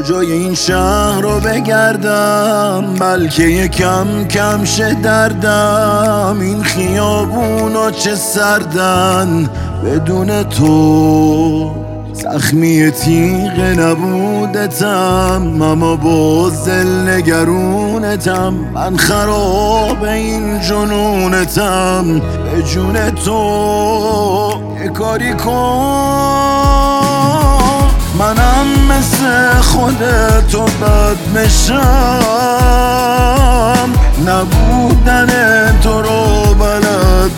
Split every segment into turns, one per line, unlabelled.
کجای این شهر رو بگردم، بلکه یکم کم شه دردم. این خیابونا چه سردن بدون تو، زخمی تیغ نبودتم اما باز دل نگرونتم. من خراب این جنونتم، به جون تو یه کاری کن. منم مثل خودتو بد بشم، نبودن تو رو بلد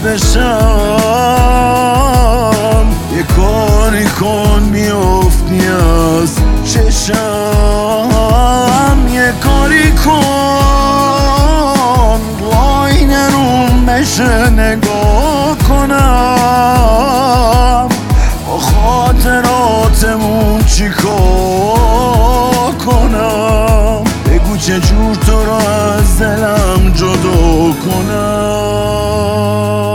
بشم. یه کاری کن بیفتی از چشم، یه کاری کن وای نروم بشه نگاه کنم. با خاطراتمون چی کار کنم؟ بگو چجور تو رو از دلم جدا کنم.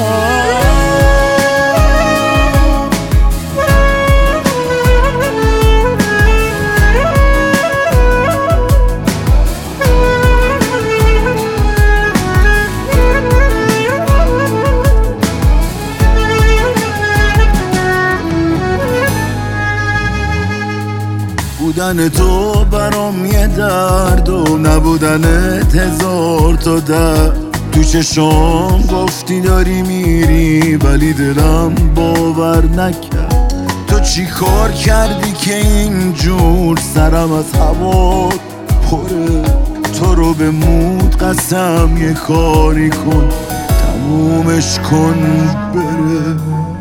بودن تو برام یه درد و نبودنت هزار تا درد. تو چشام گفتی داری میری ولی دلم باور نکرد. تو چی کار کردی که اینجور سرم از هوا پره؟ تو رو به مود قسم یه کاری کن تمومش کن بره.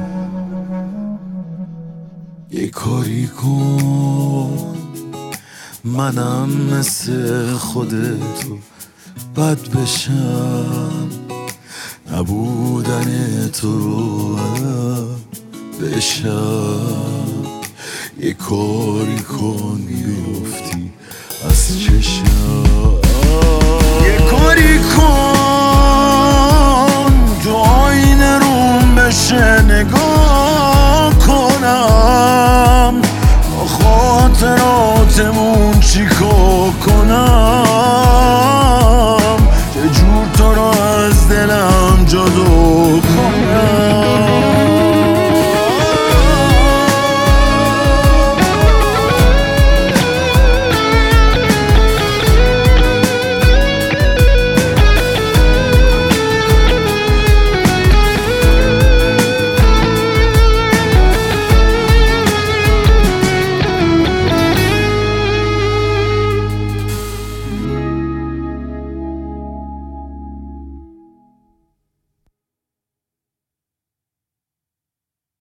یه کاری کن منم مثل خودتو بد بشم، نبودن تو رو بشم. یه کاری کن بیفتی از چشم، یه کاری کن